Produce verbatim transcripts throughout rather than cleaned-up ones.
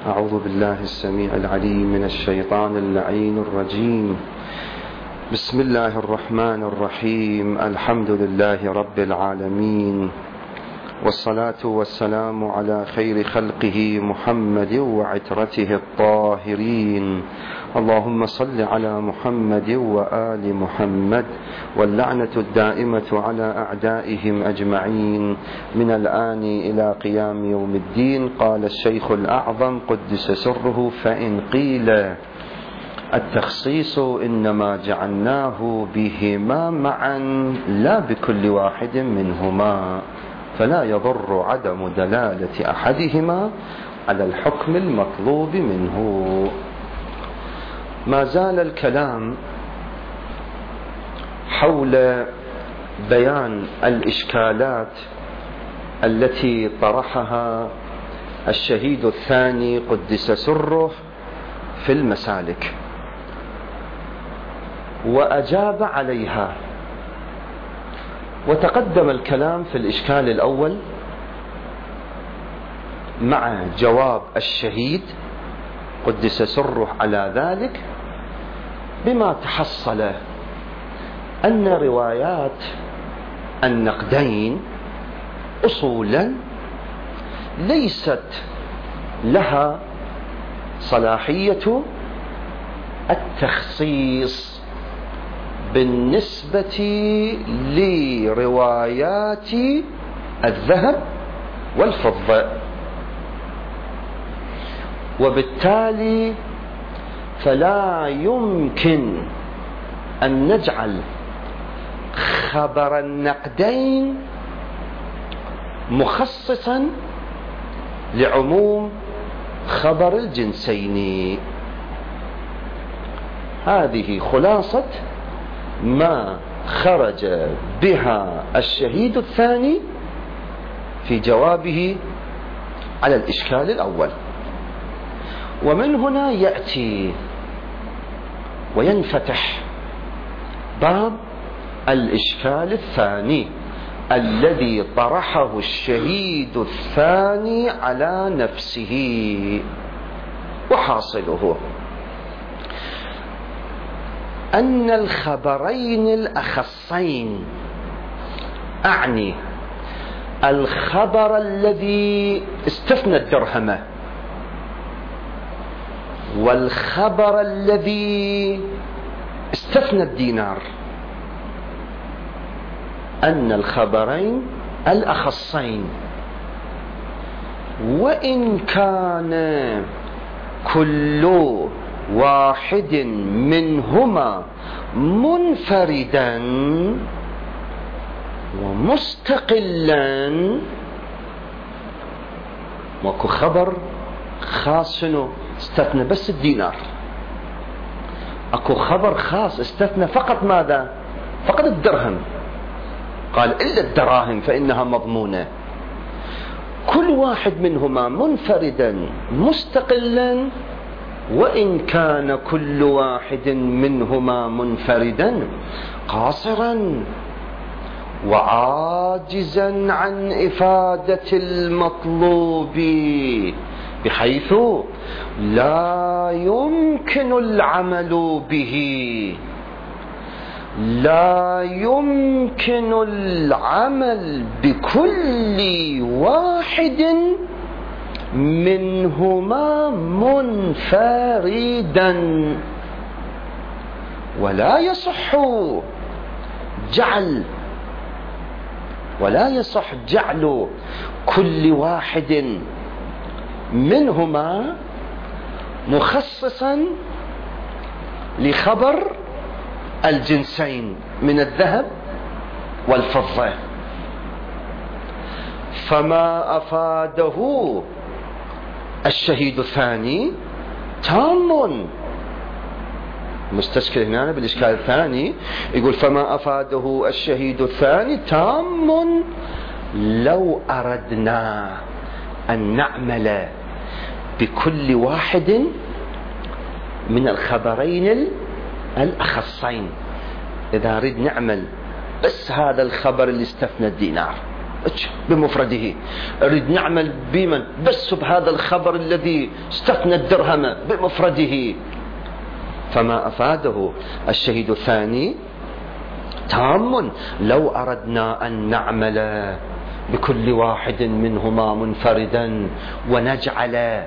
أعوذ بالله السميع العليم من الشيطان اللعين الرجيم. بسم الله الرحمن الرحيم. الحمد لله رب العالمين، والصلاة والسلام على خير خلقه محمد وعترته الطاهرين. اللهم صل على محمد وآل محمد، واللعنة الدائمة على أعدائهم أجمعين من الآن إلى قيام يوم الدين. قال الشيخ الأعظم قدس سره: فإن قيل التخصيص إنما جعلناه بهما معا لا بكل واحد منهما، فلا يضر عدم دلالة أحدهما على الحكم المطلوب منه. ما زال الكلام حول بيان الإشكالات التي طرحها الشهيد الثاني قدس سره في المسالك، وأجاب عليها. وتقدم الكلام في الإشكال الأول مع جواب الشهيد قدس سره على ذلك بما تحصل أن روايات النقدين أصولا ليست لها صلاحية التخصيص بالنسبة لروايات الذهب والفضة، وبالتالي فلا يمكن أن نجعل خبر النقدين مخصصا لعموم خبر الجنسين. هذه خلاصة ما خرج بها الشهيد الثاني في جوابه على الإشكال الأول. ومن هنا يأتي وينفتح باب الإشكال الثاني الذي طرحه الشهيد الثاني على نفسه. وحاصله أن الخبرين الأخصين، أعني الخبر الذي استثنى الدرهم والخبر الذي استثنى الدينار، أن الخبرين الأخصين وإن كان كل واحد منهما منفردا ومستقلا، ماكو خبر خاص شنو استثنى بس الدينار، اكو خبر خاص استثنى فقط ماذا؟ فقط الدرهم، قال إلا الدراهم فإنها مضمونة. كل واحد منهما منفردا مستقلا، وإن كان كل واحد منهما منفردا قاصرا وعاجزا عن إفادة المطلوب، بحيث لا يمكن العمل به، لا يمكن العمل بكل واحد منهما منفردا، ولا يصح جعل ولا يصح جعل كل واحد منهما مخصصا لخبر الجنسين من الذهب والفضة. فما أفاده الشهيد الثاني تام. مستشكل هنا بالإشكال الثاني يقول: فما أفاده الشهيد الثاني تام لو أردنا أن نعمل بكل واحد من الخبرين الأخصين. إذا أريد نعمل بس هذا الخبر اللي استثنى الدينار بمفرده، أريد نعمل بمن بس بهذا الخبر الذي استثنى الدرهم بمفرده. فما أفاده الشهيد الثاني تام. لو أردنا أن نعمل بكل واحد منهما منفردا ونجعل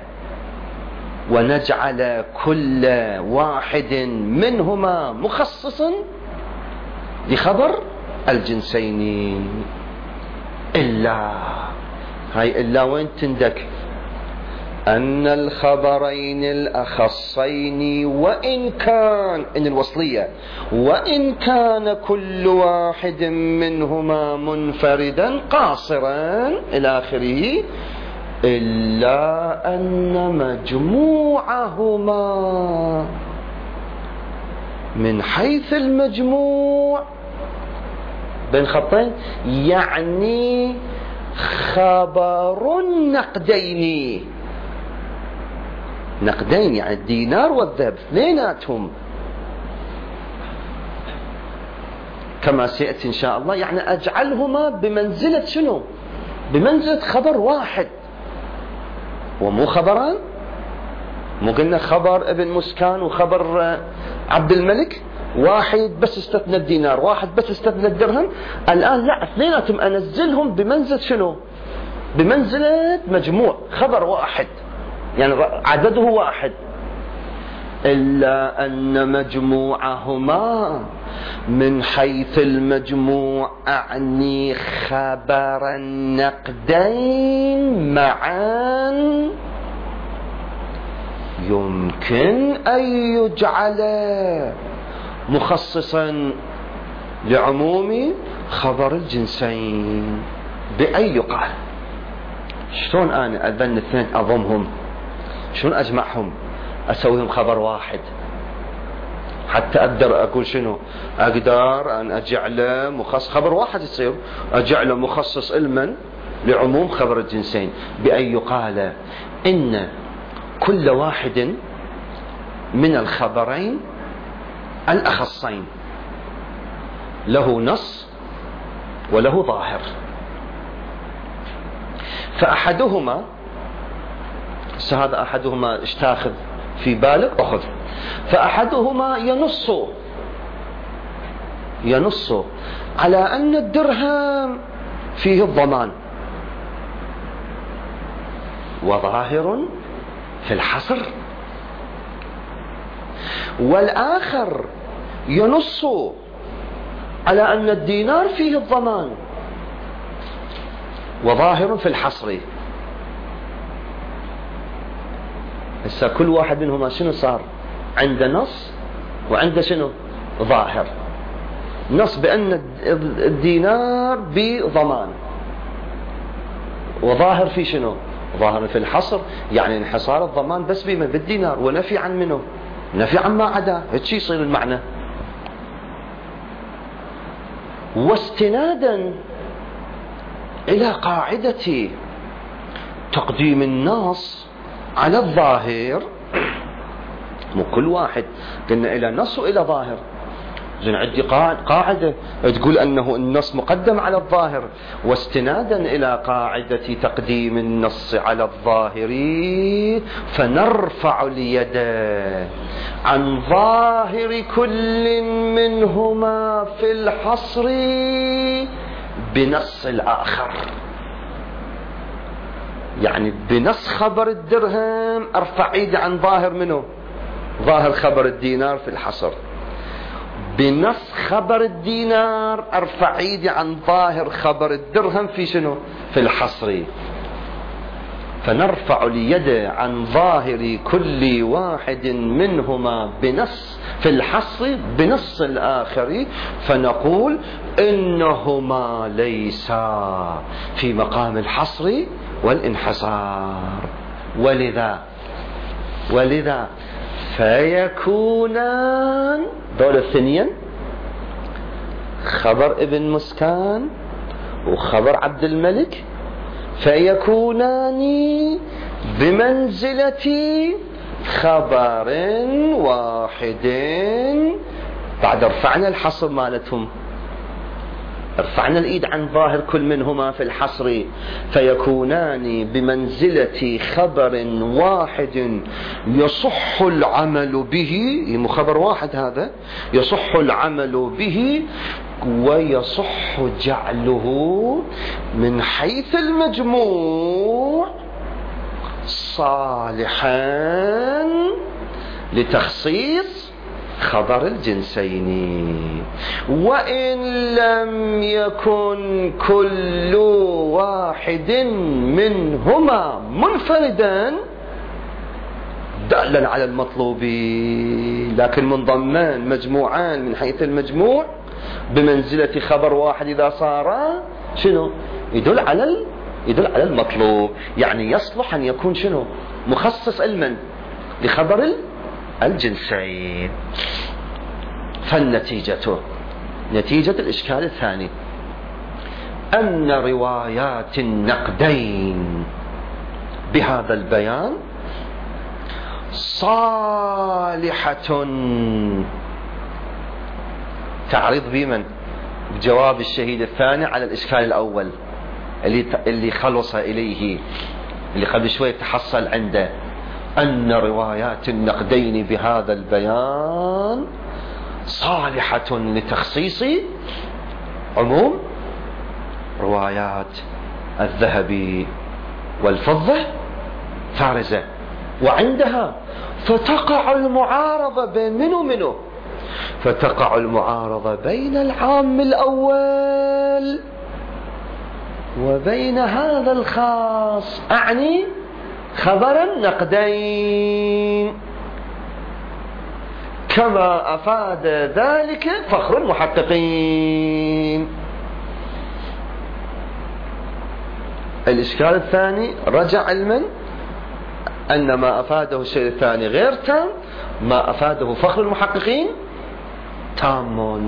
ونجعل كل واحد منهما مخصصا لخبر الجنسين، إلا هاي إلا وين تندك؟ أن الخبرين الأخصين وإن كان إن الوصلية وإن كان كل واحد منهما منفردا قاصرا إلى آخره، إلا أن مجموعهما من حيث المجموع بين خطين يعني خبر النقدين، نقدين يعني الدينار والذهب اثنيناتهم كما سيأتي إن شاء الله، يعني أجعلهما بمنزلة شنو؟ بمنزلة خبر واحد ومو خبران. مو قلنا خبر ابن مسكان وخبر عبد الملك واحد بس استثنى الدينار، واحد بس استثنى الدرهم. الآن لا، اثنيناتهم أنزلهم بمنزلة شنو؟ بمنزلة مجموع خبر واحد، يعني عدده واحد. إلا أن مجموعهما من حيث المجموع أعني خبر النقدين معا يمكن أن يجعل مخصصا لعموم خبر الجنسين. بأن يقال شلون أنا أذن اثنين أضمهم؟ شلون أجمعهم أسويهم خبر واحد حتى أقدر أقول شنو؟ أقدر أن أجعله مخصص خبر واحد يصير أجعله مخصص علما لعموم خبر الجنسين. بأن يقال إن كل واحد من الخبرين الأخصين له نص وله ظاهر، فأحدهما هذا أحدهما ايش تاخذ في بالك أخذ، فأحدهما ينص ينص على أن الدرهم فيه الضمان وظاهر في الحصر، والآخر ينص على أن الدينار فيه الضمان وظاهر في الحصر. هسه كل واحد منهما شنو صار؟ عنده نص وعنده شنو؟ ظاهر. نص بأن الدينار بضمان، وظاهر في شنو؟ ظاهر في الحصر، يعني انحصار الضمان بس بما بالدينار ونفي عن منه، نفي عن ما عدا، هيك يصير المعنى. واستنادا إلى قاعدة تقديم النص على الظاهر، مو كل واحد قلنا إلى نص وإلى ظاهر، زين عندي قاعدة تقول أنه النص مقدم على الظاهر، واستنادا إلى قاعدة تقديم النص على الظاهر فنرفع اليد عن ظاهر كل منهما في الحصر بنص الآخر. يعني بنص خبر الدرهم ارفع ايدي عن ظاهر منه، ظاهر خبر الدينار في الحصر. بنص خبر الدينار ارفع ايدي عن ظاهر خبر الدرهم في شنو؟ في الحصر. فنرفع اليد عن ظاهر كل واحد منهما بنص في الحصر بنص الآخر، فنقول إنهما ليسا في مقام الحصر والانحصار، ولذا ولذا فيكونان دول الثنين، خبر ابن مسكان وخبر عبد الملك، فيكونان بمنزلة خبر واحد. بعد رفعنا الحصر مالتهم، رفعنا الإيد عن ظاهر كل منهما في الحصر، فيكونان بمنزلة خبر واحد يصح العمل به، خبر واحد هذا يصح العمل به ويصح جعله من حيث المجموع صالحا لتخصيص خبر الجنسين. وإن لم يكن كل واحد منهما منفردا دالا على المطلوب، لكن منضمان مجموعان من حيث المجموع بمنزلة خبر واحد إذا صار شنو يدل على يدل على المطلوب، يعني يصلح أن يكون شنو مخصص علما لخبر الجنسين. فالنتيجة نتيجة الإشكال الثاني أن روايات النقدين بهذا البيان صالحة. تعريض بمن؟ بجواب الشهيد الثاني على الإشكال الأول اللي اللي خلص إليه، اللي قبل شوي تحصل عنده، أن روايات النقدين بهذا البيان صالحة لتخصيص عموم روايات الذهب والفضة فارزة، وعندها فتقع المعارضة بين من ومنه، فتقع المعارضة بين العام الأول وبين هذا الخاص، أعني خبر النقدين، كما أفاد ذلك فخر المحققين. الإشكال الثاني رجع علما أن ما أفاده الشيء الثاني غير تام، ما أفاده فخر المحققين تام.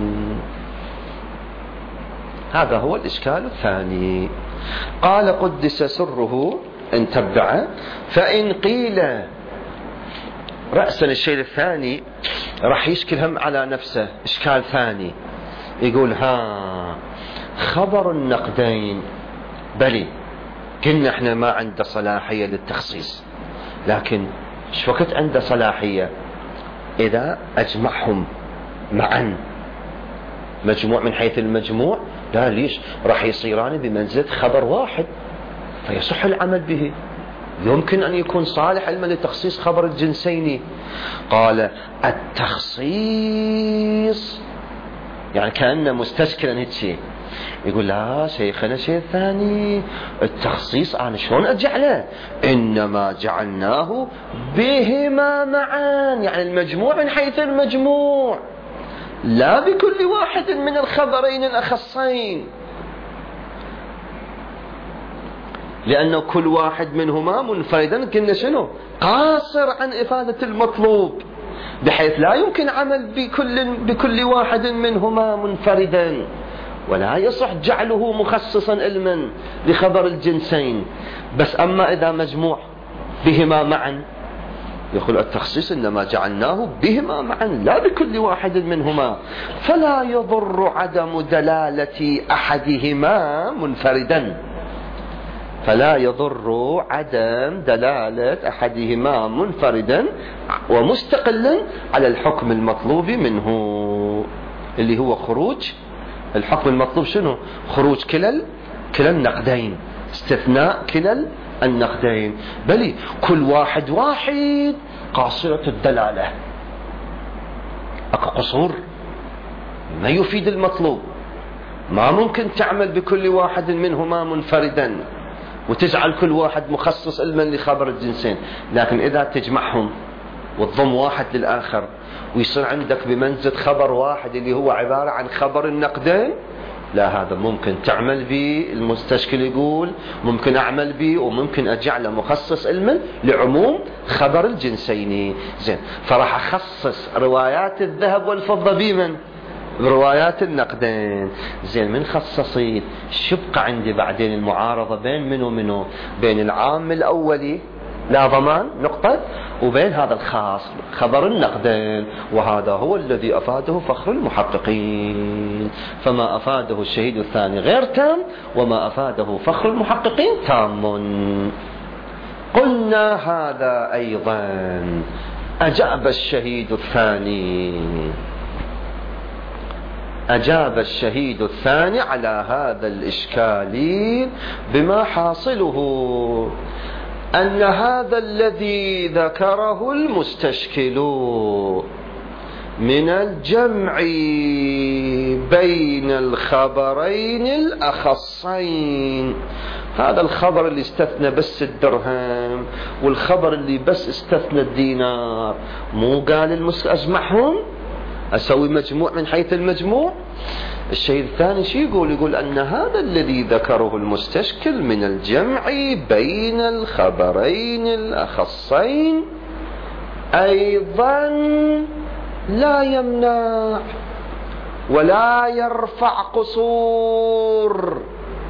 هذا هو الإشكال الثاني. قال قدس سره إن تبع، فإن قيل رأسا الشيء الثاني راح يشكل هم على نفسه إشكال ثاني، يقول ها خبر النقدين بلي قلنا احنا ما عنده صلاحية للتخصيص، لكن ايش وقت عنده صلاحية؟ إذا أجمعهم معا مجموع من حيث المجموع، لا ليش راح يصيران بمنزلة خبر واحد فيصح العمل به، يمكن أن يكون صالح علما لتخصيص خبر الجنسين. قال التخصيص يعني كأنه مستشكلا هيك شيء، يقول لا شيخنا شيء ثاني، التخصيص أنا شلون أجعله؟ إنما جعلناه بهما معا، يعني المجموع من حيث المجموع، لا بكل واحد من الخبرين الأخصين، لأنه كل واحد منهما منفردا كنا شنو قاصر عن إفادة المطلوب، بحيث لا يمكن عمل بكل, بكل واحد منهما منفردا، ولا يصح جعله مخصصا علما لخبر الجنسين. بس أما إذا مجموع بهما معا، يقول التخصيص إنما جعلناه بهما معا لا بكل واحد منهما، فلا يضر عدم دلالة أحدهما منفردا، فلا يضر عدم دلالة أحدهما منفردا ومستقلا على الحكم المطلوب منه، اللي هو خروج الحكم المطلوب شنو؟ خروج كلا كلا النقدين، استثناء كلا النقدين، بل كل واحد واحد قاصرة الدلالة، أكو قصور ما يفيد المطلوب، ما ممكن تعمل بكل واحد منهما منفردا وتجعل كل واحد مخصص علما لخبر الجنسين، لكن إذا تجمعهم وتضم واحد للآخر ويصير عندك بمنزلة خبر واحد اللي هو عبارة عن خبر النقدين، لا هذا ممكن تعمل به، المستشكل يقول ممكن أعمل به وممكن أجعله مخصص علما لعموم خبر الجنسين. زين، فراح أخصص روايات الذهب والفضة بمن؟ بروايات النقدين. زين، من خصصيت شبقى عندي بعدين المعارضة بين منو منو؟ بين العام الأولي لا ضمان نقطة، وبين هذا الخاص خبر النقدين، وهذا هو الذي أفاده فخر المحققين. فما أفاده الشهيد الثاني غير تام، وما أفاده فخر المحققين تام. قلنا هذا أيضا أجاب الشهيد الثاني أجاب الشهيد الثاني على هذا الإشكال بما حاصله أن هذا الذي ذكره المستشكل من الجمع بين الخبرين الأخصين، هذا الخبر اللي استثنى بس الدرهم والخبر اللي بس استثنى الدينار، مو قال المس أجمعهم أسوي مجموع من حيث المجموع؟ الشيء الثاني شيء يقول يقول أن هذا الذي ذكره المستشكل من الجمع بين الخبرين الأخصين أيضا لا يمنع ولا يرفع قصور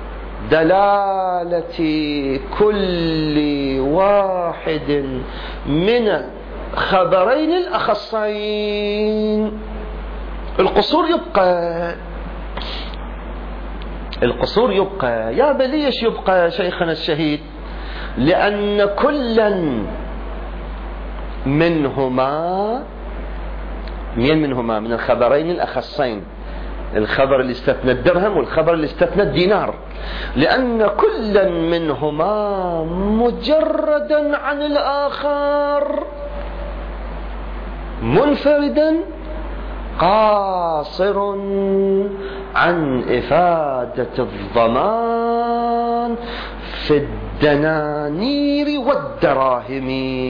دلالة كل واحد من الخبرين الأخصين. القصور يبقى القصور يبقى يا بليش يبقى شيخنا الشهيد؟ لأن كلا منهما مين منهما من الخبرين الأخصين، الخبر اللي استثنى الدرهم والخبر اللي استثنى الدينار، لأن كلا منهما مجردا عن الآخر منفردا قاصر عن إفادة الضمان في الدنانير والدراهم.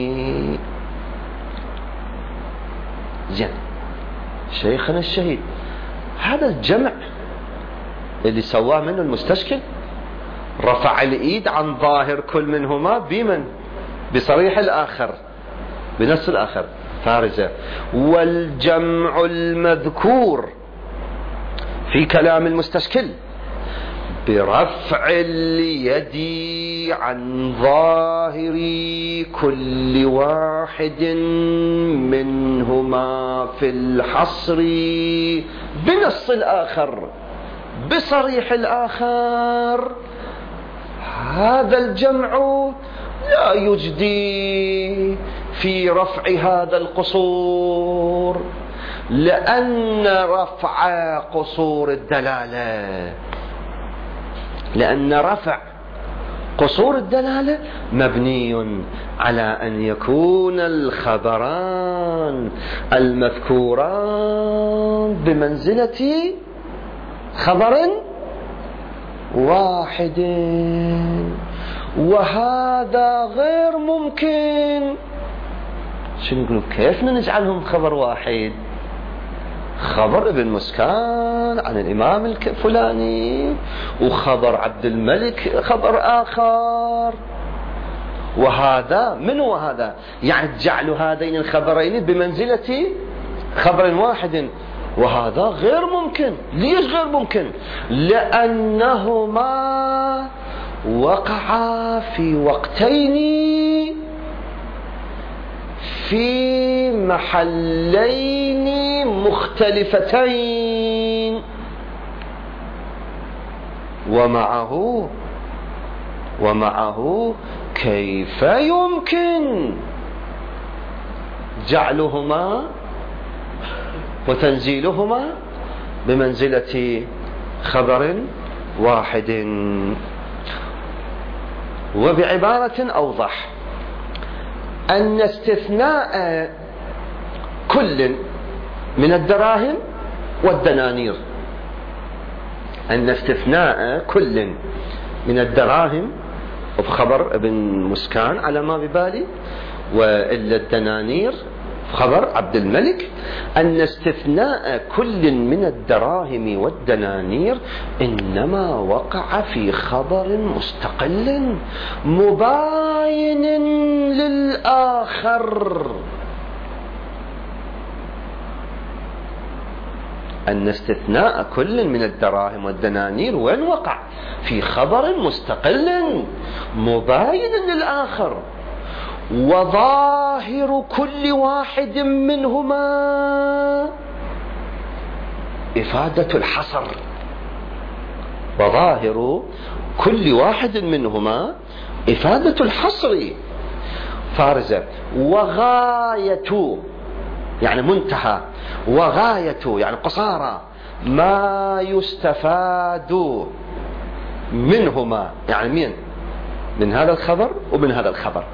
زين شيخنا الشهيد، هذا الجمع اللي سواه منه المستشكل رفع الإيد عن ظاهر كل منهما بمن؟ بصريح الآخر، بنص الآخر فارزة. والجمع المذكور في كلام المستشكل برفع اليد عن ظاهر كل واحد منهما في الحصر بنص الآخر بصريح الآخر، هذا الجمع لا يجدي في رفع هذا القصور، لأن رفع قصور الدلالة لأن رفع قصور الدلالة مبني على أن يكون الخبران المذكوران بمنزلة خبر واحد، وهذا غير ممكن. شنو يقولوا كيف نجعلهم خبر واحد؟ خبر ابن مسكان عن الإمام الفلاني وخبر عبد الملك خبر آخر، وهذا من وهذا يعني جعل هذين الخبرين بمنزلة خبر واحد، وهذا غير ممكن. ليش غير ممكن؟ لأنهما وقعا في وقتين في محلين مختلفتين، ومعه ومعه كيف يمكن جعلهما وتنزيلهما بمنزلة خبر واحد؟ وبعبارة أوضح، أن استثناء كل من الدراهم والدنانير أن استثناء كل من الدراهم بخبر ابن مسكان على ما ببالي، وإلا الدنانير خبر عبد الملك، أن استثناء كل من الدراهم والدنانير إنما وقع في خبر مستقل مباين للآخر. أن استثناء كل من الدراهم والدنانير وين وقع؟ في خبر مستقل مباين للآخر، وظاهر كل واحد منهما إفادة الحصر. وظاهر كل واحد منهما إفادة الحصر. فارزة. وغاية يعني منتهى، وغاية يعني قصارى ما يستفاد منهما، يعني مين؟ من هذا الخبر ومن هذا الخبر.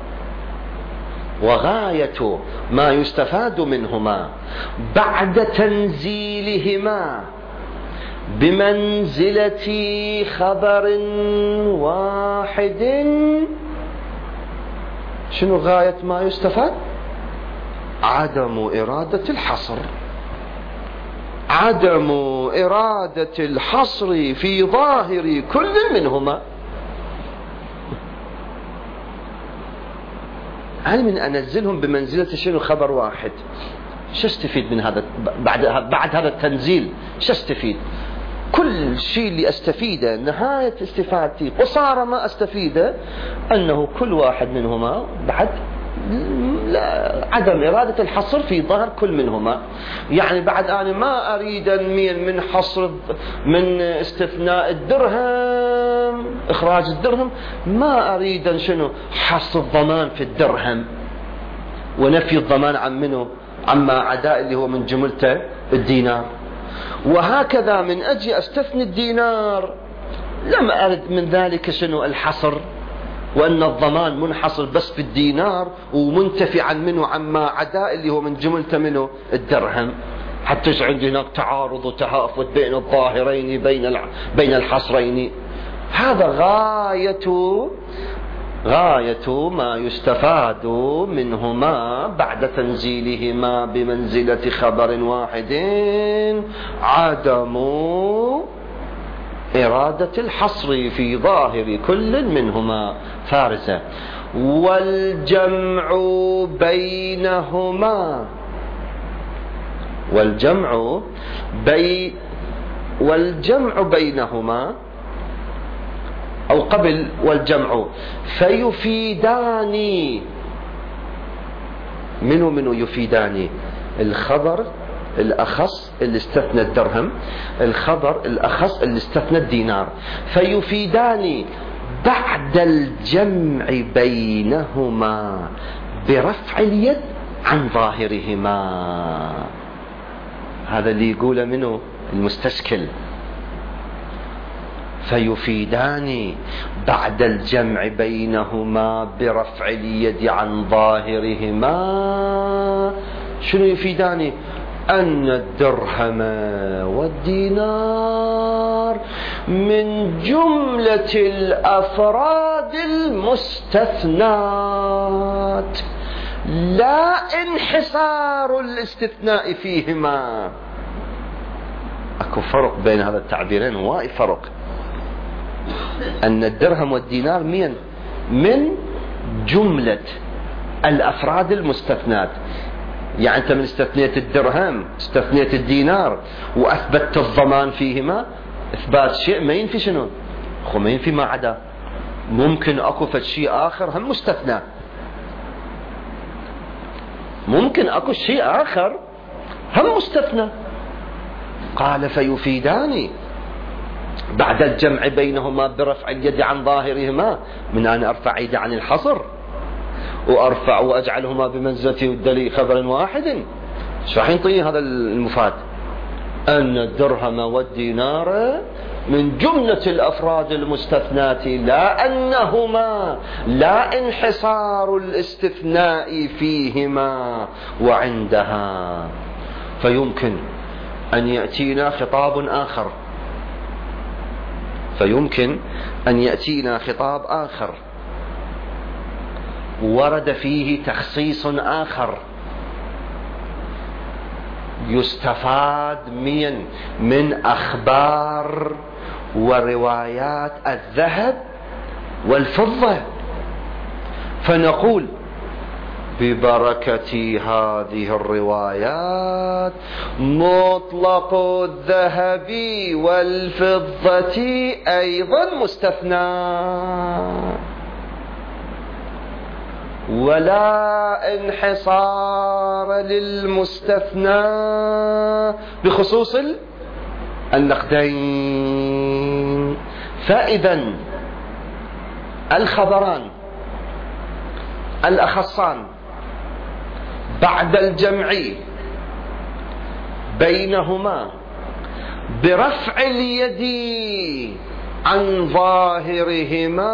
وغاية ما يستفاد منهما بعد تنزيلهما بمنزلة خبر واحد. شنو غاية ما يستفاد؟ عدم إرادة الحصر. عدم إرادة الحصر في ظاهر كل منهما. هل من أنزلهم بمنزلة شنو خبر واحد؟ شو استفيد من هذا بعد بعد هذا التنزيل؟ شو استفيد؟ كل شيء اللي استفيده نهاية استفادتي قصارى ما استفيده أنه كل واحد منهما بعد لا عدم إرادة الحصر في ظهر كل منهما. يعني بعد أنا ما أريد من من حصر من استثناء الدرهم، إخراج الدرهم، ما أريد شنو حصر الضمان في الدرهم ونفي الضمان عن منه عما عداء اللي هو من جملته الدينار. وهكذا من أجي أستثني الدينار لم أرد من ذلك شنو الحصر، وأن الضمان منحصر بس في الدينار ومنتفي عن منه عما عداء اللي هو من جملته منه الدرهم، حتى عندي هناك تعارض وتهافت بين الظاهرين بين بين الحصرين. هذا غاية غاية ما يستفاد منهما بعد تنزيلهما بمنزلة خبر واحد عدم إرادة الحصر في ظاهر كل منهما. فارسة. والجمع بينهما والجمع بي والجمع بينهما أو قبل والجمع فيفيدان. منو منو يفيدان؟ الخبر الأخص اللي استثنى الدرهم، الخبر الأخص اللي استثنى الدينار. فيفيدان بعد الجمع بينهما برفع اليد عن ظاهرهما. هذا اللي يقوله منه المستشكل. فيفيدان بعد الجمع بينهما برفع اليد عن ظاهرهما. شنو يفيدان؟ أن الدرهم والدينار من جملة الأفراد المستثنات لا انحصار الاستثناء فيهما. أكو فرق بين هذا التعبيرين، وايد فرق. أن الدرهم والدينار من من جملة الأفراد المستثنات. يعني أنت من استثنيت الدرهم استثنيت الدينار وأثبتت الضمان فيهما إثبات شيء ما ينفي شنو؟ خو ما ينفي ما عدا. ممكن أكو فشيء آخر هم مستثنى، ممكن أكو شيء آخر هم مستثنى. قال فيفيدان بعد الجمع بينهما برفع اليد عن ظاهرهما. من أن أرفع يدي عن الحصر وأرفع وأجعلهما بمنزلة الدليل خبر واحد. شو راح ينطيني هذا المفاد؟ أن الدرهم والدينار من جملة الأفراد المستثنات لا أنهما لا انحصار الاستثناء فيهما. وعندها فيمكن أن يأتينا خطاب آخر فيمكن أن يأتينا خطاب آخر ورد فيه تخصيص آخر يستفاد من من أخبار وروايات الذهب والفضة. فنقول ببركة هذه الروايات مطلق الذهب والفضة أيضا مستثنى. ولا انحصار للمستثنى بخصوص النقدين. فإذا الخبران الأخصان بعد الجمع بينهما برفع اليد عن ظاهرهما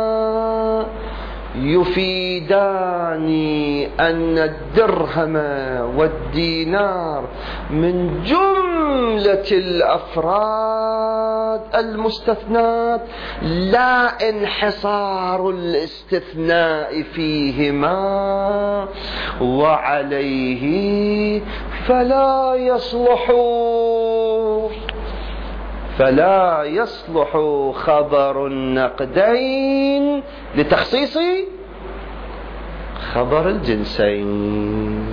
يفيدان أن الدرهم والدينار من جملة الأفراد المستثنات لا انحصار الاستثناء فيهما، وعليه فلا يصلح فلا يصلح خبر النقدين لتخصيص خبر الجنسين.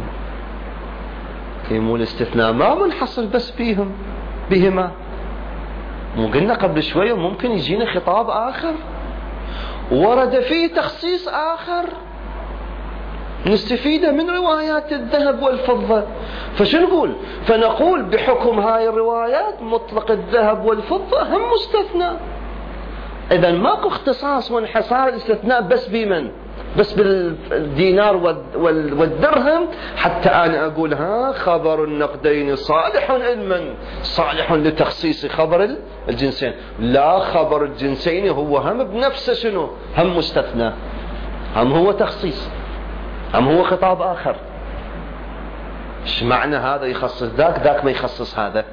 مو الاستثناء ما منحصر بس بيهم بهما، مو قلنا قبل شوية ممكن يجينا خطاب آخر ورد فيه تخصيص آخر نستفيد من روايات الذهب والفضة. فشو نقول؟ فنقول بحكم هاي الروايات مطلق الذهب والفضة هم مستثنى. إذا ماكو اختصاص وانحصار الاستثناء بس بمن؟ بس بالدينار والدرهم حتى أنا أقول ها خبر النقدين صالح علما صالح لتخصيص خبر الجنسين. لا، خبر الجنسين هو هم بنفسه شنو؟ هم مستثنى، هم هو تخصيص، هم هو خطاب آخر. ايش معنى هذا يخصص ذاك، ذاك ما يخصص هذا؟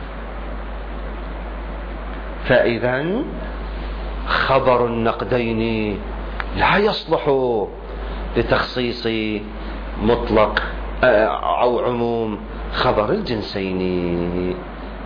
فإذا خبر النقدين لا يصلح لتخصيص مطلق أو عموم خبر الجنسين.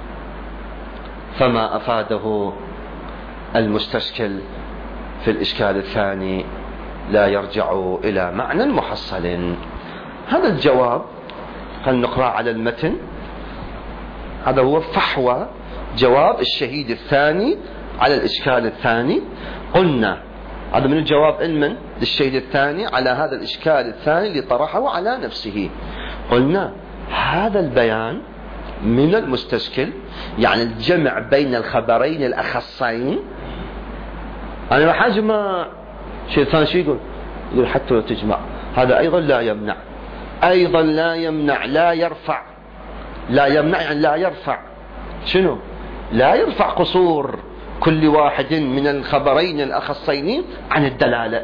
فما أفاده المستشكل في الإشكال الثاني لا يرجع إلى معنى محصل. هذا الجواب خلينا نقرأ على المتن. هذا هو فحوى جواب الشهيد الثاني على الإشكال الثاني. قلنا هذا من الجواب علما للشهيد الثاني على هذا الإشكال الثاني اللي طرحه على نفسه. قلنا هذا البيان من المستشكل، يعني الجمع بين الخبرين الأخصين. أنا راح أجمع شيء ثاني، شو يقول؟ يقول حتى لو تجمع هذا أيضا لا يمنع، أيضا لا يمنع، لا يرفع. لا يمنع يعني لا يرفع شنو؟ لا يرفع قصور كل واحد من الخبرين الأخصين عن الدلالة.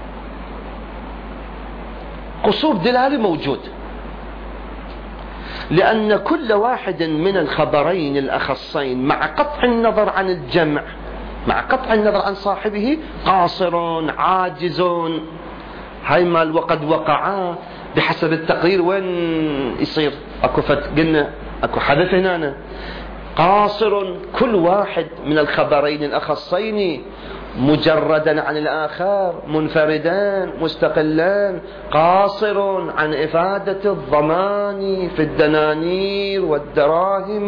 قصور دلالة موجود، لأن كل واحد من الخبرين الأخصين مع قطع النظر عن الجمع، مع قطع النظر عن صاحبه، قاصر عاجز. هاي مال وقد وقعا بحسب التقرير وين يصير؟ اكو فت قلنا اكو حدث هنا. قاصر كل واحد من الخبرين الأخصين مجردا عن الآخر، منفردان مستقلان، قاصر عن إفادة الضمان في الدنانير والدراهم.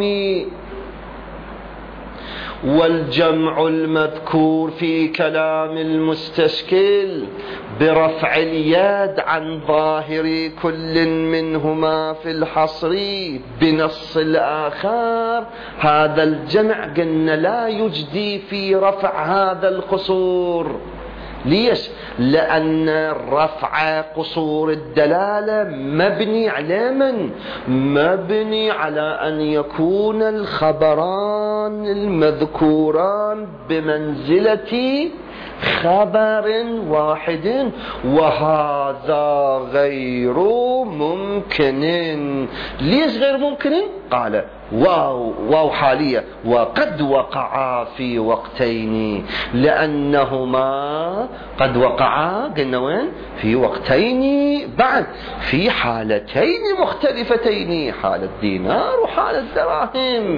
والجمع المذكور في كلام المستشكل برفع اليد عن ظاهر كل منهما في الحصر بنص الآخر، هذا الجمع قلنا لا يجدي في رفع هذا القصور. ليش؟ لأن رفع قصور الدلالة مبني على من؟ مبني على أن يكون الخبران المذكوران بمنزلة خبر واحد، وهذا غير ممكن. ليش غير ممكن؟ قال واو واو حالية، وقد وقعا في وقتين، لأنهما قد وقعا قلنا وين؟ في وقتين، بعد في حالتين مختلفتين، حالة الدينار وحالة الدراهم.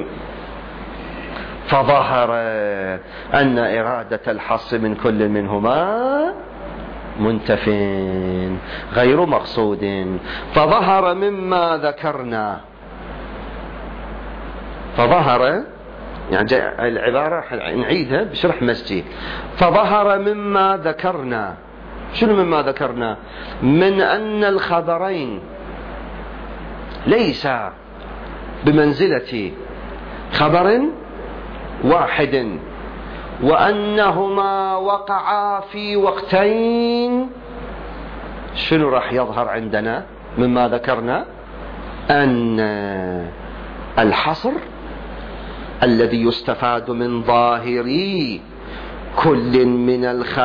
فظهر أن إرادة الحص من كل منهما منتف غير مقصود. فظهر مما ذكرنا، فظهر يعني العبارة نعيدها بشرح مسجد. فظهر مما ذكرنا شنو مما ذكرنا؟ من أن الخبرين ليس بمنزلة خبر واحد، وأنهما وقعا في وقتين. شنو راح يظهر عندنا مما ذكرنا؟ أن الحصر الذي يستفاد من ظاهري كل من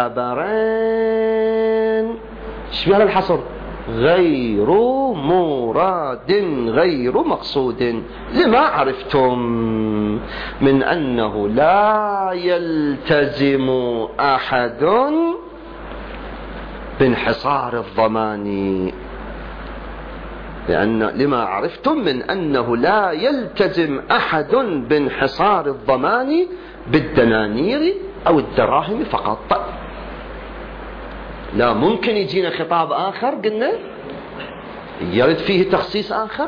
الخبرين، ايش معنى الحصر؟ غير مراد غير مقصود، لما عرفتم من أنه لا يلتزم أحد بانحصار الضمان، لأن لما عرفتم من أنه لا يلتزم أحد بانحصار الضمان بالدنانير أو الدراهم فقط. لا ممكن يجينا خطاب آخر قلنا يرد فيه تخصيص آخر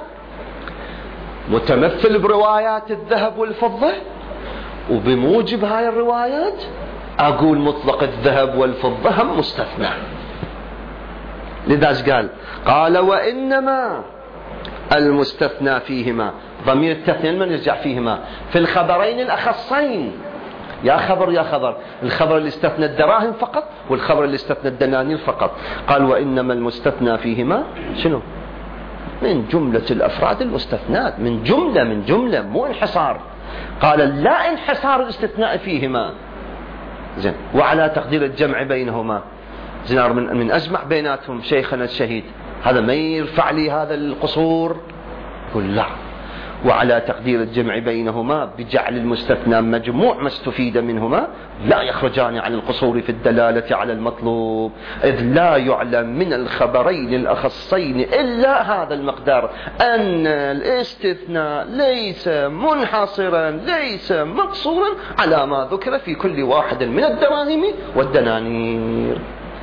متمثل بروايات الذهب والفضة، وبموجب هاي الروايات أقول مطلق الذهب والفضة هم مستثنى. لذا قال قال وإنما المستثنى فيهما، ضمير التثنية من يرجع فيهما في الخبرين الأخصين، يا خبر يا خبر، الخبر اللي استثنى الدراهم فقط والخبر اللي استثنى الدنانير فقط. قال وإنما المستثنى فيهما شنو؟ من جملة الأفراد المستثنات، من جملة من جملة مو انحصار. قال لا انحصار الاستثناء فيهما، زين، وعلى تقدير الجمع بينهما، زين، من, من أجمع بيناتهم شيخنا الشهيد، هذا ما يرفع لي هذا القصور؟ قل لا، وعلى تقدير الجمع بينهما بجعل المستثنى مجموع ما استفيد منهما لا يخرجان عن القصور في الدلالة على المطلوب، إذ لا يعلم من الخبرين الأخصين إلا هذا المقدار، أن الاستثناء ليس منحصرا ليس مقصورا على ما ذكر في كل واحد من الدراهم والدنانير.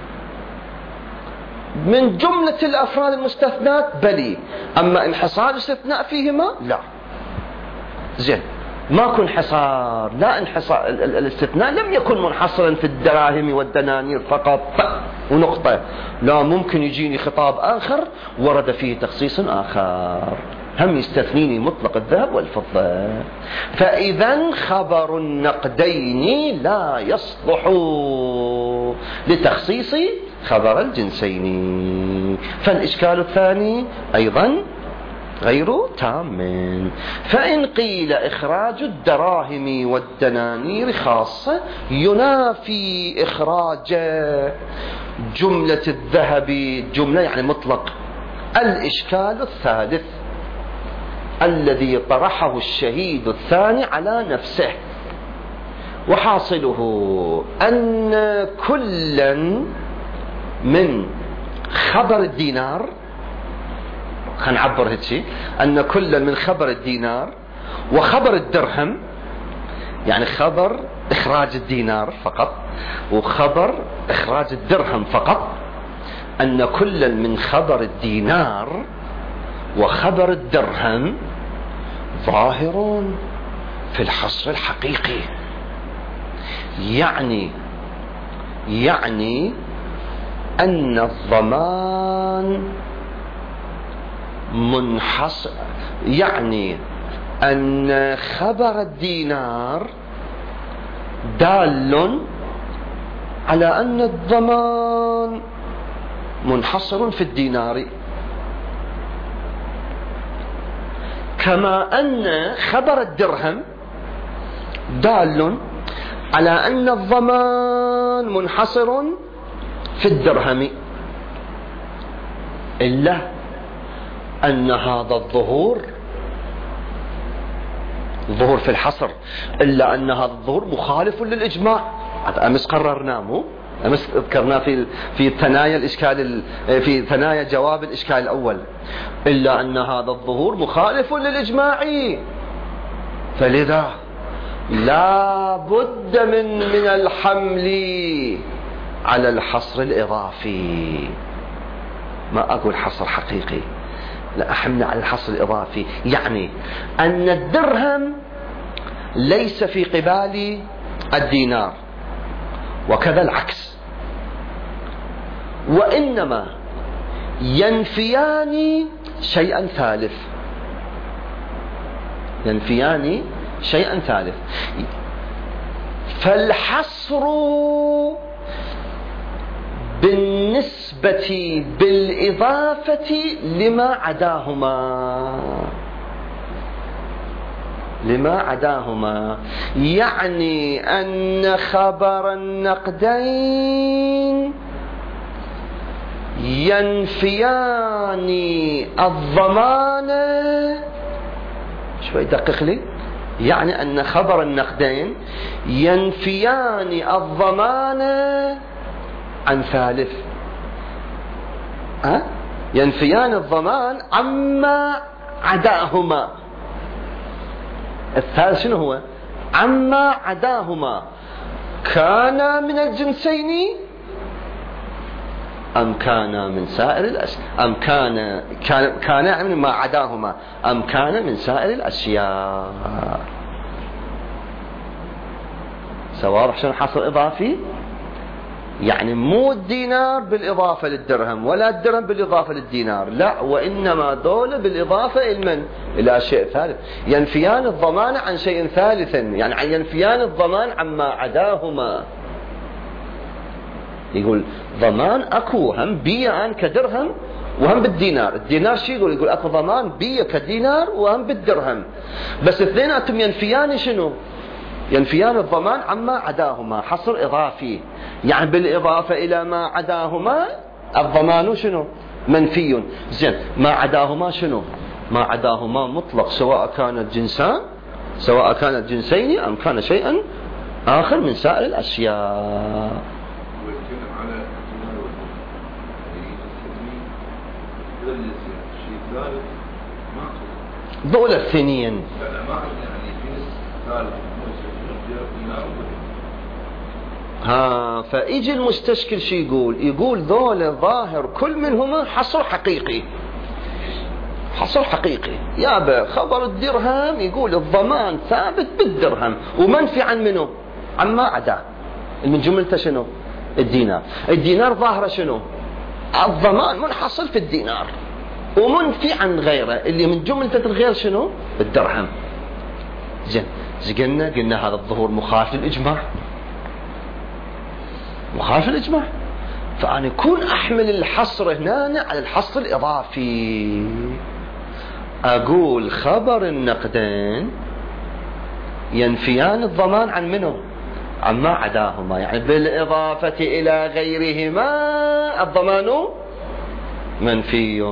من جملة الأفراد المستثنات بلي، أما انحصار الاستثناء فيهما لا. زين، ما كن حصار، لا انحصار، الاستثناء لم يكن منحصرا في الدراهم والدنانير فقط ونقطة، لا، ممكن يجيني خطاب آخر ورد فيه تخصيص آخر هم يستثنيني مطلق الذهب والفضة. فإذا خبر النقدين لا يصلح لتخصيص خبر الجنسين، فالإشكال الثاني أيضا غير تام. فإن قيل إخراج الدراهم والدنانير خاصة ينافي إخراج جملة الذهب جملة يعني مطلق، الإشكال الثالث الذي طرحه الشهيد الثاني على نفسه، وحاصله أن كلا من خبر الدينار، خلينا نعبر هيك، أن كلا من خبر الدينار وخبر الدرهم، يعني خبر إخراج الدينار فقط وخبر إخراج الدرهم فقط، أن كلا من خبر الدينار وخبر الدرهم ظاهر في الحصر الحقيقي، يعني يعني أن الضمان منحصر، يعني أن خبر الدينار دال على أن الضمان منحصر في الدينار، كما أن خبر الدرهم دال على أن الضمان منحصر في الدرهم، إلا أن هذا الظهور ظهور في الحصر، إلا أن هذا الظهور مخالف للإجماع. أمس قررناه، مو أمس ذكرنا في في ثنايا الإشكال، في ثنايا جواب الإشكال الأول، إلا أن هذا الظهور مخالف للإجماع، فلذا لا بد من من الحمل على الحصر الإضافي. ما أقول حصر حقيقي، لا، أحمل على الحصر الإضافي، يعني أن الدرهم ليس في قبال الدينار، وكذا العكس، وإنما ينفيان شيئا ثالث، ينفيان شيئا ثالث. فالحصر بالنسبة بالإضافة لما عداهما، لما عداهما، يعني أن خبر النقدين ينفيان الضمان. شوي دقق لي. يعني أن خبر النقدين ينفيان الضمان عن ثالث، أه؟ ينفيان الضمان عما عداهما. الثالث شنو هو؟ عما عداهما، كان من الجنسين أم كان من سائر الأشياء، أم كان كان كان من ما عداهما أم كان من سائر الأشياء. سواء شنو حصر إضافي؟ يعني مو الدينار بالإضافة للدرهم ولا الدرهم بالإضافة للدينار، لا، وإنما دول بالإضافة إلى إلى شيء ثالث. ينفيان الضمان عن شيء ثالث، يعني ينفيان الضمان عما عداهما. يقول ضمان أكو هم بيا أن كدرهم وهم بالدينار. الدينار شي يقول؟ يقول أكو ضمان بيا كدينار وهم بالدرهم، بس اثنيناتهم ينفيان شنو؟ ينفيان الضمان عما عداهما. حصر إضافي، يعني بالإضافة إلى ما عداهما الضمان شنو؟ منفي. زين، ما عداهما شنو؟ ما عداهما مطلق، سواء كان الجنسان، سواء كان الجنسين أم كان شيئا آخر من سائر الأشياء. دول الثانيين ها، فيجي المستشكل شي يقول؟ يقول ذول الظاهر كل منهما حصر حقيقي، حصر حقيقي. يابا خبر الدرهم يقول الضمان ثابت بالدرهم ومنفي عن منه؟ عما عدا. من جملته شنو؟ الدينار. الدينار ظاهره شنو؟ الضمان منحصر في الدينار ومنفي عن غيره، اللي من جملة الغير شنو؟ الدرهم. زين، قلنا قلنا هذا الظهور مخالف للإجماع، مخالف للإجماع. فأنا يكون أحمل الحصر هنا على الحصر الإضافي، أقول خبر النقدين ينفيان الضمان عن منه؟ عما عداهما، يعني بالإضافة إلى غيرهما الضمان منفي.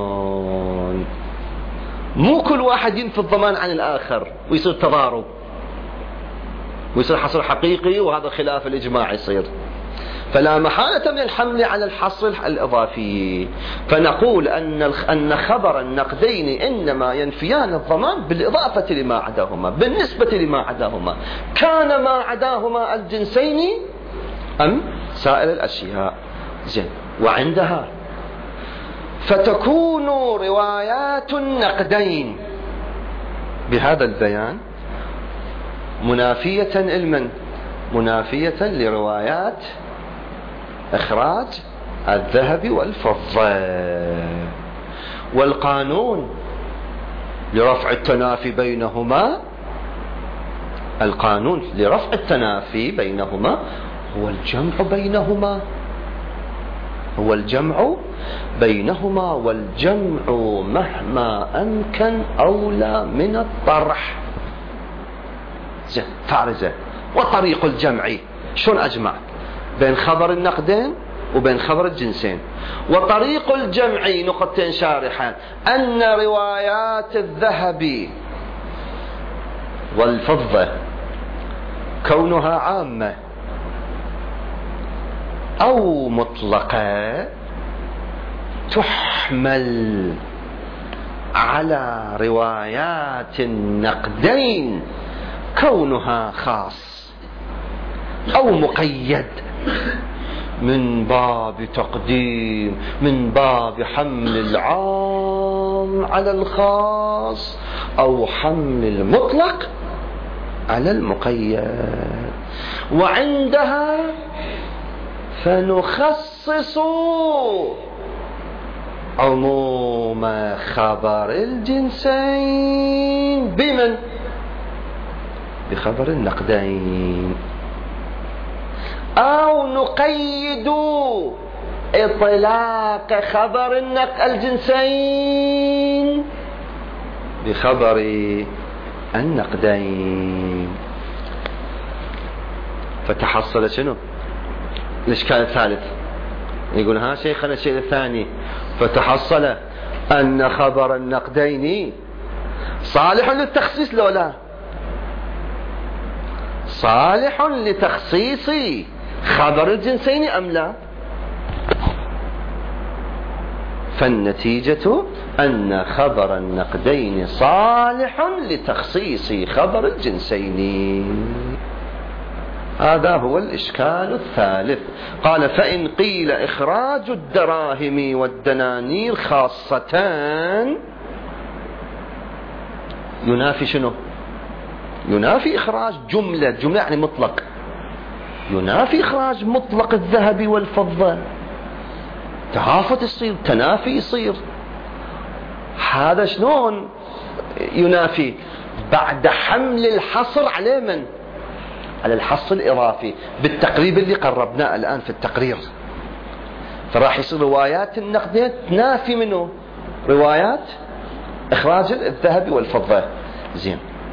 مو كل واحد ينفي الضمان عن الآخر ويصير تضارب ويصير حصر حقيقي، وهذا خلاف الإجماع يصير. فلا محالة من الحمل على الحصر الإضافي. فنقول أن أن خبر النقدين إنما ينفيان الضمان بالإضافة لما عداهما، بالنسبة لما عداهما، كان ما عداهما الجنسين أم سائر الأشياء. زين، وعندها فتكون روايات النقدين بهذا البيان منافية لمن؟ منافية لروايات إخراج الذهب والفضة. والقانون لرفع التنافي بينهما، القانون لرفع التنافي بينهما هو الجمع بينهما، هو الجمع بينهما، والجمع مهما أمكن أولى من الطرح. زين، فارزة. وطريق الجمع شون أجمع بين خبر النقدين وبين خبر الجنسين؟ وطريق الجمع نقطتين شارحان: أن روايات الذهب والفضة كونها عامة أو مطلقة تحمل على روايات النقدين كونها خاص أو مقيد، من باب تقديم، من باب حمل العام على الخاص، أو حمل المطلق على المقيد. وعندها فنخص يخصص عموم خبر الجنسين بمن؟ بخبر النقدين. أو نقيد إطلاق خبر الجنسين بخبر النقدين. فتحصل شنو الإشكال الثالث؟ يقول ها شيخنا الشيء الثاني، فتحصل أن خبر النقدين صالح للتخصيص لو لا؟ صالح لتخصيص خبر الجنسين أم لا؟ فالنتيجة أن خبر النقدين صالح لتخصيص خبر الجنسين. هذا هو الإشكال الثالث. قال فإن قيل إخراج الدراهم والدنانير خاصتان ينافي شنو؟ ينافي إخراج جملة جملة يعني مطلق، ينافي إخراج مطلق الذهب والفضة. تهافت يصير، تنافي يصير. هذا شلون ينافي؟ بعد حمل الحصر على من؟ على الحص الإضافي بالتقريب اللي قربناه الآن في التقرير. فراح يصير روايات النقدين تنافي منه روايات إخراج الذهب والفضة. زين،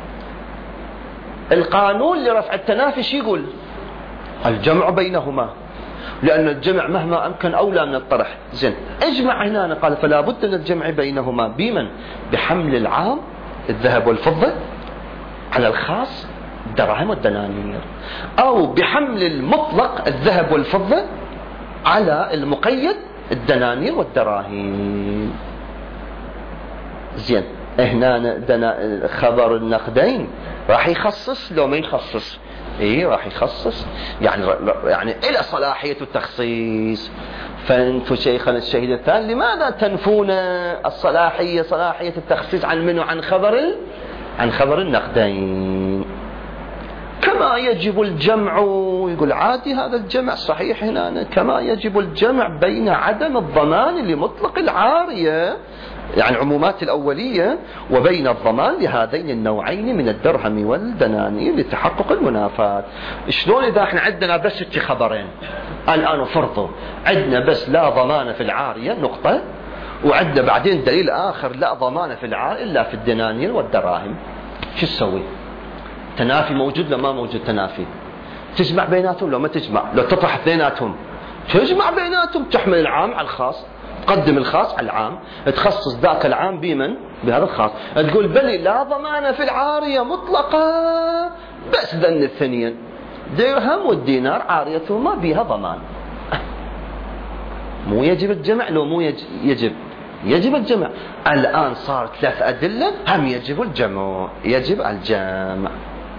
القانون لرفع التنافي شو يقول؟ الجمع بينهما، لأن الجمع مهما أمكن أولى من الطرح. زين، اجمع هنا. قال فلا بد من الجمع بينهما بمن؟ بحمل العام الذهب والفضة على الخاص الدراهم والدنانير، أو بحمل المطلق الذهب والفضة على المقيد الدنانير والدراهم. زين، هنا خبر النقدين راح يخصص لو ما يخصص؟ ايه راح يخصص، يعني يعني الى صلاحية التخصيص. فانتم شيخنا الشهيد الثاني لماذا تنفون الصلاحية صلاحية التخصيص عن منه؟ عن خبر عن خبر النقدين. كما يجب الجمع، يقول عادي هذا الجمع صحيح هنا، كما يجب الجمع بين عدم الضمان لمطلق العارية يعني عمومات الأولية وبين الضمان لهذين النوعين من الدرهم والدنانير لتحقق المنافاة. شلون إذا احنا عندنا بس خبرين الآن فرضوا عندنا بس لا ضمان في العارية نقطة، وعندنا بعدين دليل آخر لا ضمان في العارية إلا في الدنانير والدراهم، شو تسوي؟ تنافي موجود لو ما موجود تنافي؟ تجمع بيناتهم لو ما تجمع؟ لو تطرح اثنيناتهم تجمع بيناتهم، تحمل العام على الخاص، تقدم الخاص على العام، تخصص ذاك العام بمن؟ بهذا الخاص. تقول بلي لا ضمان في العارية مطلقة بس ذن الثنين درهم والدينار عاريتهما بها ضمان. مو يجب الجمع؟ لو مو يجب يجب الجمع. الآن صار ثلاث أدلة هم يجب الجمع، يجب الجمع.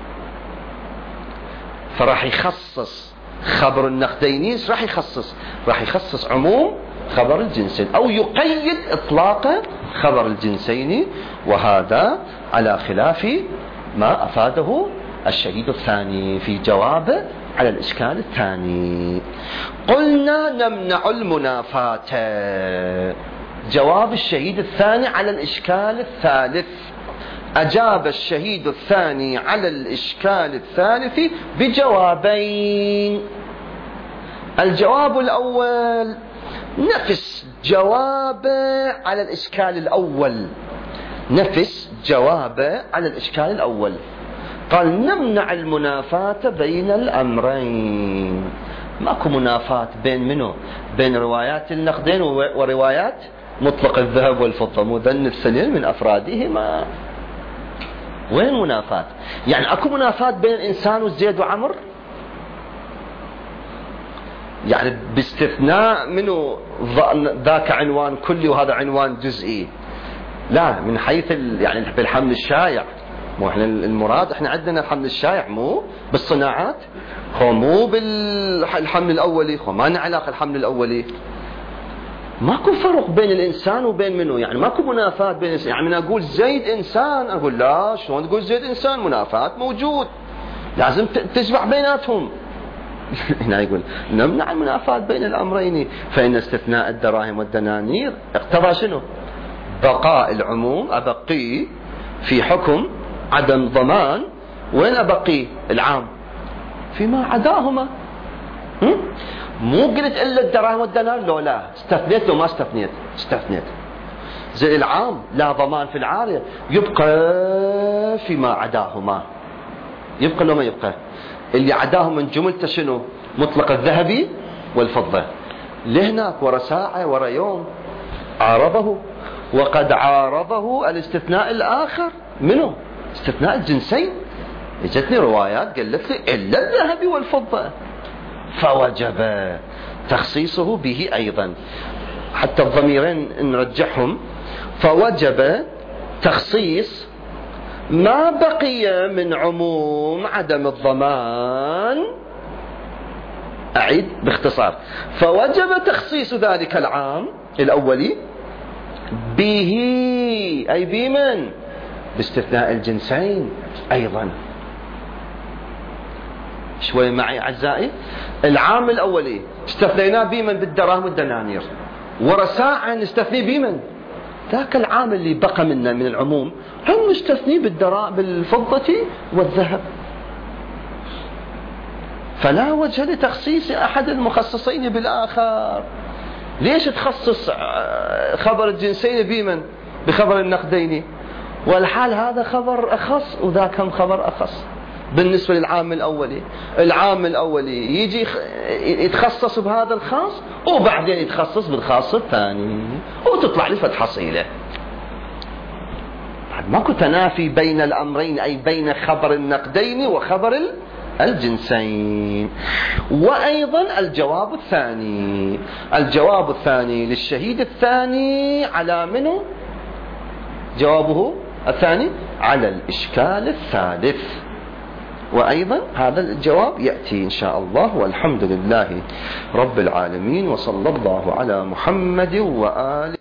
فراح يخصص خبر النقدين، راح يخصص راح يخصص عموم خبر الجنسين أو يقيد إطلاق خبر الجنسين، وهذا على خلاف ما أفاده الشهيد الثاني في جوابه على الإشكال الثاني. قلنا نمنع المنافاة. جواب الشهيد الثاني على الإشكال الثالث، أجاب الشهيد الثاني على الإشكال الثالث بجوابين. الجواب الأول نفس جوابه على الإشكال الأول، نفس جوابه على الإشكال الأول. قال نمنع المنافاة بين الأمرين. ماكو منافاة بين منه؟ بين روايات النقدين وروايات مطلق الذهب والفضة، مذن الثنين من أفرادهما. وين منافاة؟ يعني أكو منافاة بين الإنسان والزيد وعمر؟ يعني باستثناء منه ذاك عنوان كلي وهذا عنوان جزئي؟ لا، من حيث يعني بالحمل الشائع. مو احنا المراد احنا عندنا الحمل الشائع مو بالصناعات، هو مو بالحمل الأولي، هو ما لنا علاقة الحمل الأولي. ماكو فرق بين الإنسان وبين منه، يعني ماكو منافاة بين الإنسان. يعني من أقول زيد إنسان أقول لا، شلون تقول زيد إنسان؟ منافاة موجود، لازم تجمع بيناتهم. هنا يقول نمنع المنافاة بين الأمرين، فإن استثناء الدراهم والدنانير اقتضى شنو؟ بقاء العموم، أبقي في حكم عدم ضمان، وين أبقي العام؟ فيما عداهما. مو قلت إلا الدراهم والدنانير، لو لا استثنيت، لو ما استثنيت استثنيت. زي العام لا ضمان في العارية، يبقى فيما عداهما. يبقى لو ما يبقى اللي عداهم من جملته شنو؟ مطلق الذهبي والفضة. لهناك ورا ساعة ورا يوم عارضه، وقد عارضه الاستثناء الآخر. منه؟ استثناء الجنسين. اجتني روايات قالت لي إلا الذهب والفضة، فوجب تخصيصه به أيضا. حتى الضميرين نرجعهم، فوجب تخصيص ما بقي من عموم عدم الضمان. أعيد باختصار، فوجب تخصيص ذلك العام الأولي به، أي بمن؟ باستثناء الجنسين أيضا. شوي معي أعزائي. العام الأولي استثنيناه بمن؟ بالدراهم والدنانير. ورا ساعة نستثني بمن؟ ذاك العام اللي بقى منا من العموم هم مستثني بالدراهم بالفضة والذهب. فلا وجه لتخصيص أحد المخصصين بالآخر. ليش تخصص خبر الجنسين بمن؟ بخبر النقدين، والحال هذا خبر أخص وذاك هم خبر أخص بالنسبة للعام الأولي. العام الأولي يجي يتخصص بهذا الخاص، وبعدين يتخصص بالخاص الثاني، وتطلع لي فتحة صيلة. ماكو تنافي بين الأمرين، أي بين خبر النقدين وخبر الجنسين. وأيضا الجواب الثاني، الجواب الثاني للشهيد الثاني على منه؟ جوابه الثاني على الإشكال الثالث. وأيضا هذا الجواب يأتي إن شاء الله، والحمد لله رب العالمين، وصلى الله على محمد وآله.